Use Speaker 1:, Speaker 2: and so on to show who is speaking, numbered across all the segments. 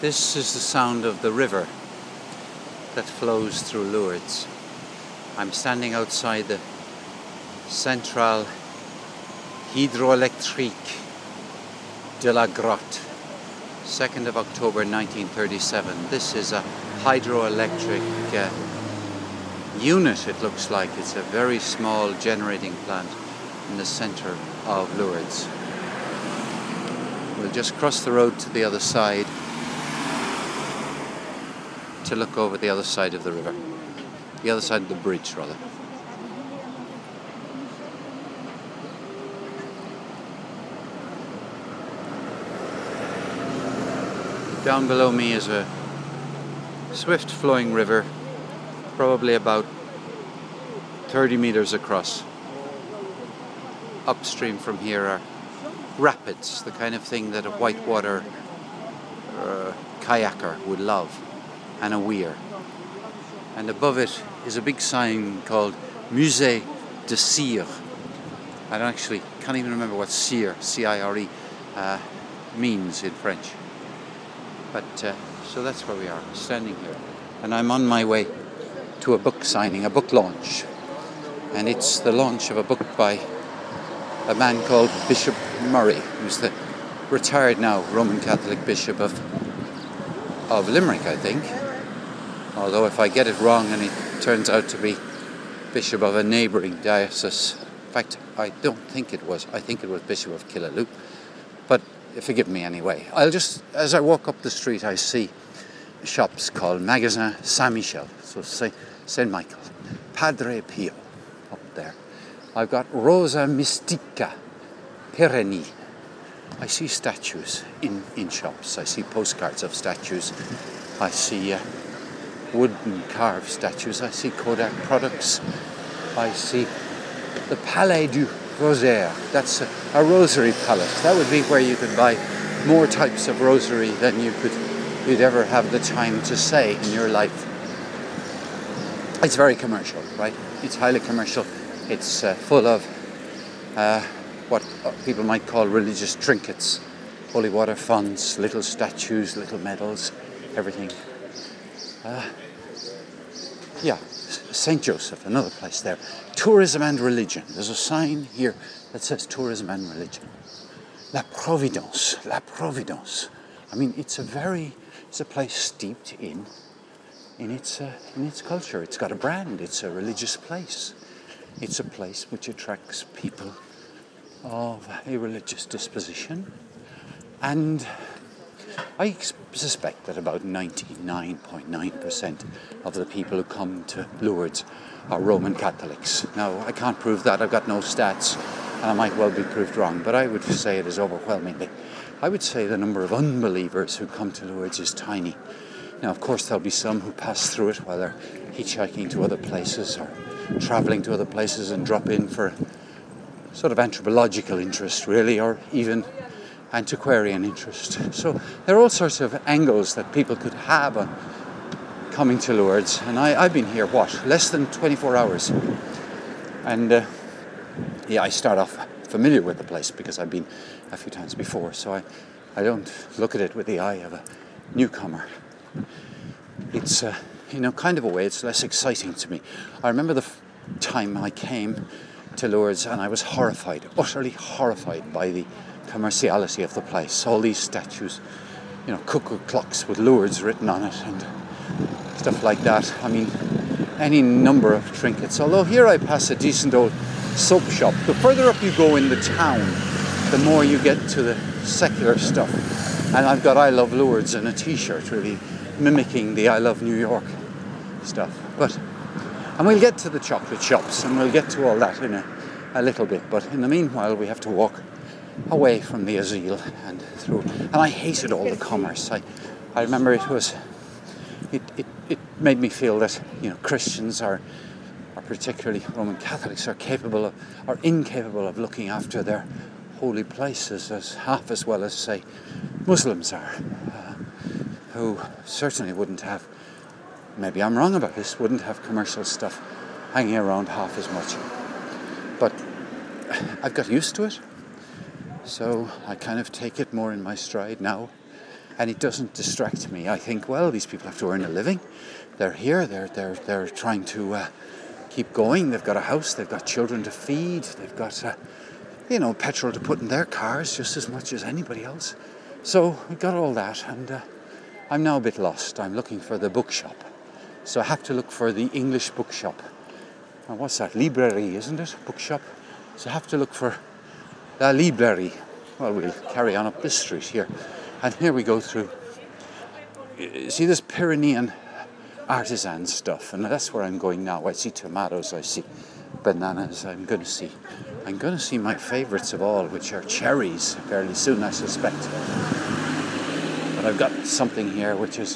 Speaker 1: This is the sound of the river that flows through Lourdes. I'm standing outside the Centrale Hydroélectrique de la Grotte, 2nd of October 1937. This is a hydroelectric unit, it looks like. It's a very small generating plant in the centre of Lourdes. We'll just cross the road to the other side to look over the other side of the river. The other side of the bridge, rather. Down below me is a swift flowing river, probably about 30 meters across. Upstream from here are rapids, the kind of thing that a whitewater kayaker would love, and a weir. And above it is a big sign called Musée de Cire. I can't even remember what Cire, C-I-R-E, means in French. But so that's where we are, standing here. And I'm on my way to a book signing, a book launch. And it's the launch of a book by a man called Bishop Murray, who's the retired now Roman Catholic Bishop of Limerick, I think. Although if I get it wrong and he turns out to be Bishop of a neighbouring diocese, in fact, I don't think it was. I think it was Bishop of Killaloe. But forgive me anyway. As I walk up the street, I see shops called Magasin Saint-Michel, so Saint Michael, Padre Pio up there. I've got Rosa Mystica, Perenni. I see statues in shops. I see postcards of statues. I see wooden carved statues. I see Kodak products. I see the Palais du Rosaire. That's a rosary palace. That would be where you could buy more types of rosary than you'd ever have the time to say in your life. It's very commercial, right? It's highly commercial. It's full of what people might call religious trinkets, holy water fonts, little statues, little medals, everything. St. Joseph, another place there. Tourism and religion. There's a sign here that says tourism and religion. La Providence. I mean, it's a place steeped in its culture. It's got a brand. It's a religious place. It's a place which attracts people of a religious disposition. And I suspect that about 99.9% of the people who come to Lourdes are Roman Catholics. Now, I can't prove that. I've got no stats, and I might well be proved wrong, but I would say it is overwhelmingly. I would say the number of unbelievers who come to Lourdes is tiny. Now, of course, there'll be some who pass through it while they're hitchhiking to other places or travelling to other places and drop in for sort of anthropological interest, really, or even antiquarian interest. So there are all sorts of angles that people could have on coming to Lourdes. And I've been here, less than 24 hours. And I start off familiar with the place because I've been a few times before. So I don't look at it with the eye of a newcomer. It's, kind of a way, it's less exciting to me. I remember the time I came to Lourdes and I was utterly horrified by the commerciality of the place. All these statues, cuckoo clocks with Lourdes written on it and stuff like that. I mean, any number of trinkets. Although here I pass a decent old soap shop. The further up you go in the town, the more you get to the secular stuff. And I've got I Love Lourdes and a t-shirt really mimicking the I Love New York stuff. And we'll get to the chocolate shops and we'll get to all that in a little bit. But in the meanwhile, we have to walk away from the Asile and through. And I hated all the commerce. I remember it made me feel that Christians are particularly Roman Catholics are incapable of looking after their holy places half as well as say Muslims are, who certainly wouldn't have. Maybe I'm wrong about this. Wouldn't have commercial stuff hanging around half as much. But I've got used to it. So I kind of take it more in my stride now. and it doesn't distract me. I think, well, these people have to earn a living. They're here. They're trying to keep going. They've got a house. They've got children to feed. They've got petrol to put in their cars just as much as anybody else. So we've got all that, and I'm now a bit lost. I'm looking for the bookshop. So I have to look for the English bookshop. Now what's that? Librairie, isn't it? Bookshop. So I have to look for La Librairie. Well, we'll carry on up this street here. And here we go through. See this Pyrenean artisan stuff, and that's where I'm going now. I see tomatoes, I see bananas. I'm going to see my favourites of all, which are cherries, fairly soon, I suspect. But I've got something here which is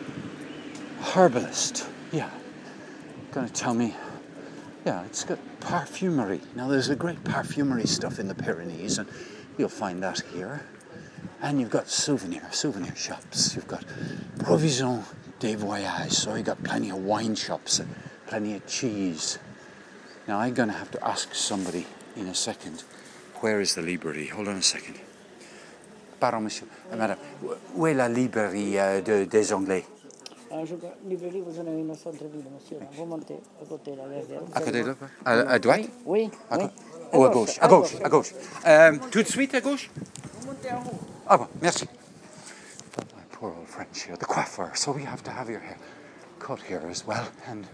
Speaker 1: herbalist. Yeah, going to tell me. Yeah, it's got perfumery. Now there's a great perfumery stuff in the Pyrenees, and you'll find that here. And you've got souvenir shops. You've got provision de voyage, so you've got plenty of wine shops and plenty of cheese. Now I'm going to have to ask somebody in a second, where is the librairie? Hold on a second. Pardon, monsieur. Madame, où est la librairie des Anglais?
Speaker 2: Librairie, vous en avez une au centre-ville, monsieur. Vous montez à côté de la verrière.
Speaker 1: À côté de là? À droite?
Speaker 2: Oui.
Speaker 1: Ou à gauche? À gauche. Tout de suite à gauche?
Speaker 2: Vous montez en haut.
Speaker 1: Ah bon, merci. Poor old French here, the coiffeur. So we have to have your hair cut here as well. And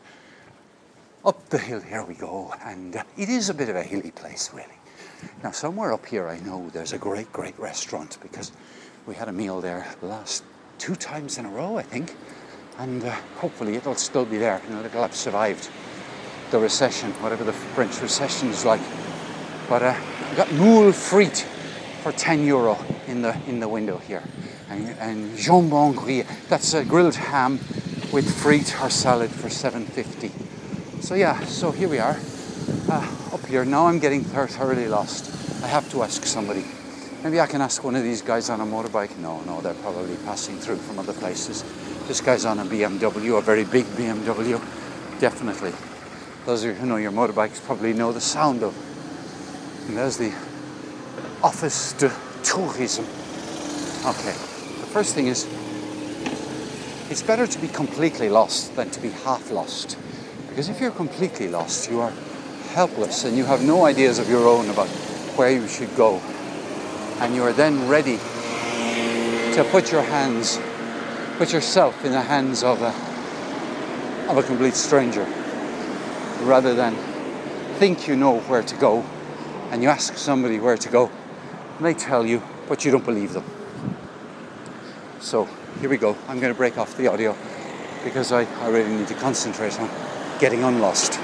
Speaker 1: up the hill here we go. And it is a bit of a hilly place, really. Now, somewhere up here I know there's a great restaurant, because we had a meal there the last 2 times in a row, I think. And hopefully it'll still be there, and it'll have survived the recession, whatever the French recession is like. But we got moule frite for €10 in the window here, and jambon grillé. That's a grilled ham with frite or salad for $7.50. So yeah, so here we are up here. Now I'm getting thoroughly lost. I have to ask somebody. Maybe I can ask one of these guys on a motorbike. No, they're probably passing through from other places. This guy's on a BMW, a very big BMW, definitely. Those of you who know your motorbikes probably know the sound of. And there's the Office de Tourism. Okay, the first thing is, it's better to be completely lost than to be half lost. Because if you're completely lost, you are helpless and you have no ideas of your own about where you should go. And you are then ready to put yourself in the hands of a complete stranger, rather than think you know where to go, and you ask somebody where to go, and they tell you, but you don't believe them. So here we go. I'm going to break off the audio because I really need to concentrate on getting unlost.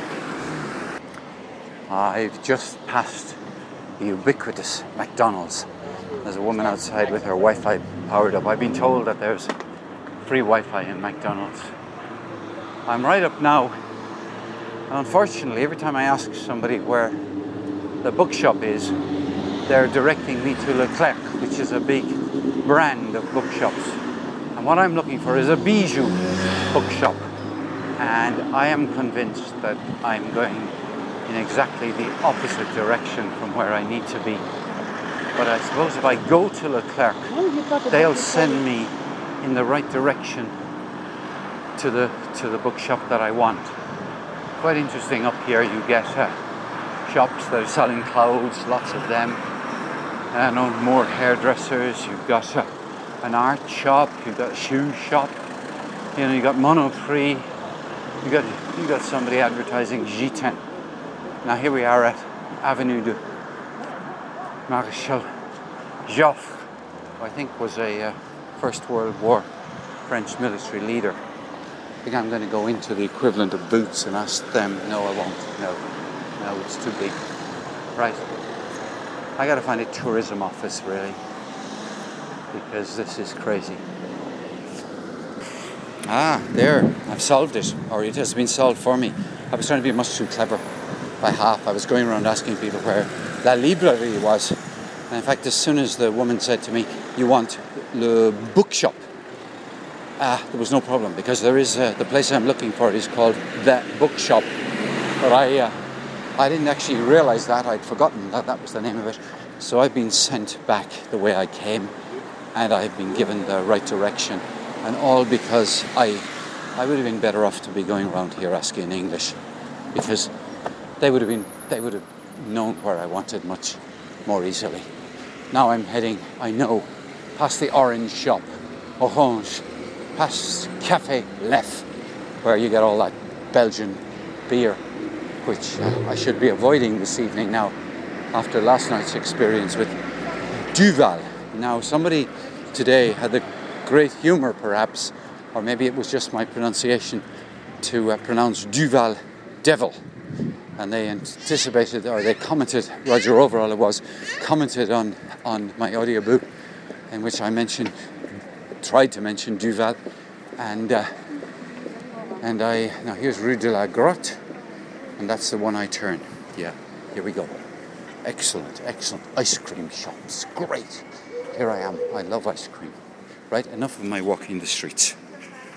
Speaker 1: I've just passed the ubiquitous McDonald's. There's a woman outside with her Wi-Fi powered up. I've been told that there's free Wi-Fi in McDonald's. I'm right up now. And unfortunately, every time I ask somebody where the bookshop is, they're directing me to Leclerc, which is a big brand of bookshops. And what I'm looking for is a bijou bookshop. And I am convinced that I'm going in exactly the opposite direction from where I need to be. But I suppose if I go to Leclerc, they'll send me in the right direction to the bookshop that I want. Quite interesting. Up here you get shops that are selling clothes, lots of them. More hairdressers. You've got an art shop. You've got a shoe shop. You got Monoprix. You got somebody advertising G10. Now here we are at Avenue de Maréchal Joffre, who I think was a First World War French military leader. I think I'm going to go into the equivalent of Boots and ask them. No, I won't. No, it's too big. Right. I got to find a tourism office, really, because this is crazy. There. I've solved it, or it has been solved for me. I was trying to be much too clever by half. I was going around asking people where La Librairie was. And in fact, as soon as the woman said to me, "You want the bookshop?" There was no problem, because there is the place I'm looking for is called The Bookshop. But I didn't actually realize that. I'd forgotten that was the name of it. So I've been sent back the way I came. and I've been given the right direction, and all because I would have been better off to be going around here asking in English, because they would have known where I wanted much more easily. Now I'm heading, I know, past the orange shop, Orange, past Café Lef, where you get all that Belgian beer, which I should be avoiding this evening now after last night's experience with Duvel. Now, somebody today had the great humour, perhaps, or maybe it was just my pronunciation, to pronounce Duvel devil. And they anticipated, or they commented, Roger Overall it was, commented on my audiobook in which I tried to mention Duvel. And now here's Rue de la Grotte, and that's the one I turn. Yeah, here we go. Excellent ice cream shops. Great. Here I am. I love ice cream. Right, enough of my walking the streets.